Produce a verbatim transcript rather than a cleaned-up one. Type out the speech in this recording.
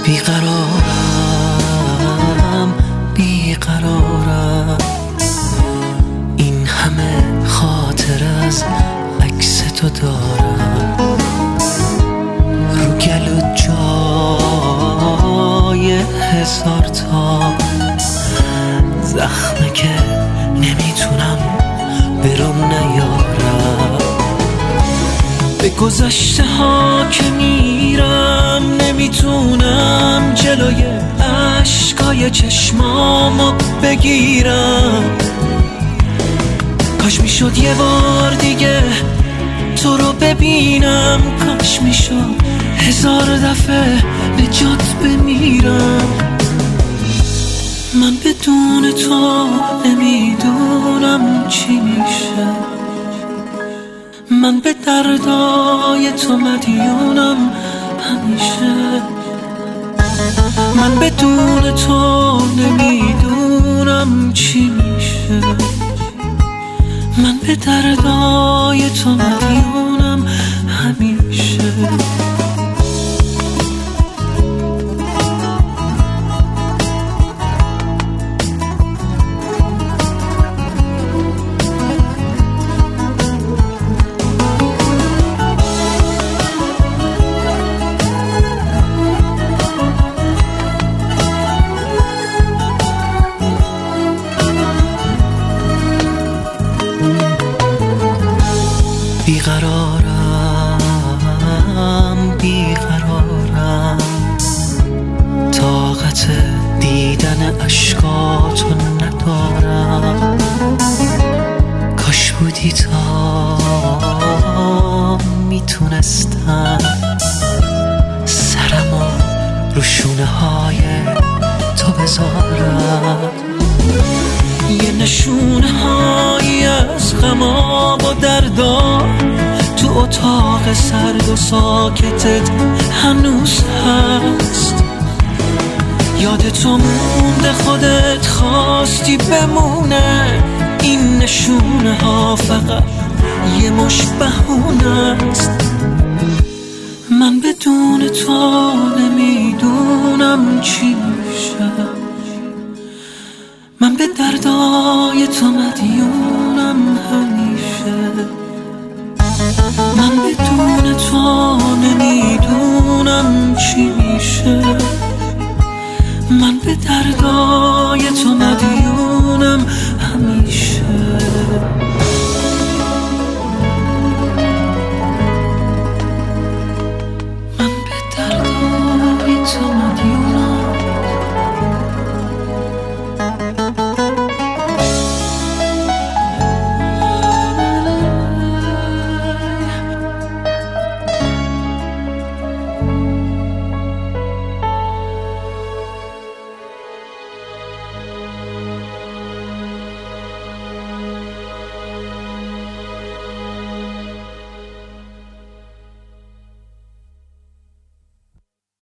بیقرارم بیقرارم، این همه خاطر از عکس تو دارم، رو گلو جای هزار تا زخمه که نمیتونم برام نیارم. به گذشته ها که میرم نمیتونم جلوی عشقای چشمامو بگیرم. کاش میشد یه بار دیگه تو رو ببینم، کاش میشد هزار دفعه به جات بمیرم. من بدون تو نمیدونم چی میشه، من به دردای تو مدیونم همیشه. من بدون تو نمیدونم چی میشه، من به دردای تو مدیونم همیشه. بیقرارم بیقرارم، طاقت دیدن اشکاتو ندارم. کاش بودی تا میتونستم سرمو رو شونه های تو بذارم، یه نشونه های از غمام و دردا تو اتاق سرد و ساکتت هنوز هست. یاد تو مونده، خودت خواستی بمونه، این نشونه ها فقط یه مش بهونه است. من بدون تو نمیدونم چی میشه، من به دردای تو مدیونم همیشه. من به تو